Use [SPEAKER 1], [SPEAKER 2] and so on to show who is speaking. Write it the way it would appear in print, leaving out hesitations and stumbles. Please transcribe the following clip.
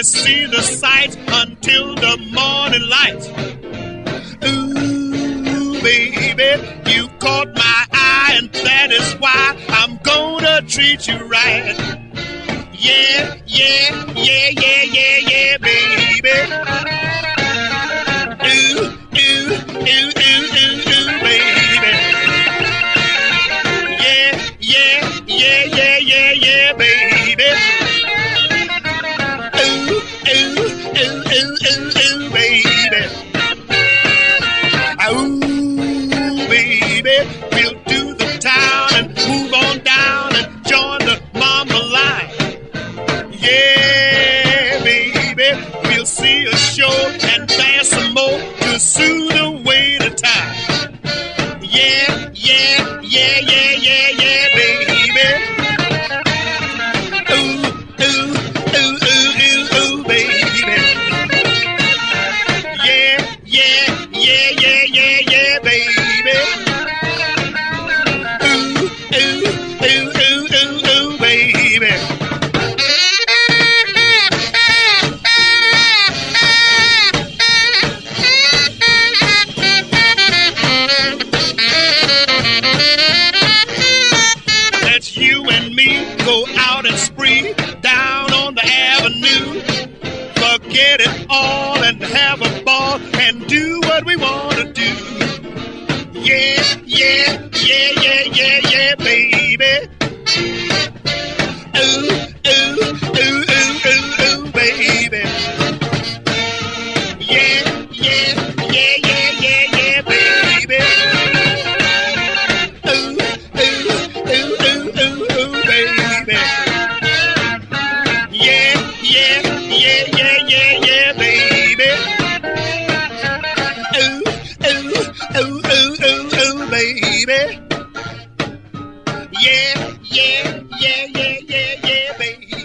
[SPEAKER 1] can't see the sights until the morning light. Ooh, baby, you caught my eye, and that is why I'm gonna treat you right. Yeah, yeah, yeah, yeah, yeah, yeah, baby. Ooh, ooh, ooh, ooh, ooh, ooh, baby. Yeah, yeah, yeah, yeah, yeah, yeah, baby. Ooh, ooh, ooh, ooh, ooh, ooh, baby. Ooh, baby, we'll do the town and move on down and join the mama line. Yeah, baby, we'll see a show and dance some more to soothe away the time. Yeah, yeah, yeah, yeah, yeah, yeah, baby. Ooh, ooh, ooh, ooh, ooh, ooh, baby. Yeah, yeah, yeah, yeah, yeah, yeah, baby. Ooh, ooh, ooh, ooh, ooh, ooh, baby. Let's you and me go out and spree down on the avenue. Forget it all and have a ball and do what we want to do. Yeah, yeah, yeah, yeah, yeah, yeah, baby. Ooh, ooh, ooh, ooh, ooh, ooh, baby. Yeah, yeah, yeah, yeah, yeah, yeah, baby. Ooh, ooh, ooh, ooh, ooh, ooh, baby. Yeah, yeah, yeah, yeah, yeah, yeah, baby. Ooh, ooh, ooh, ooh, ooh, ooh, baby. Yeah, yeah, yeah, yeah, yeah, yeah, baby.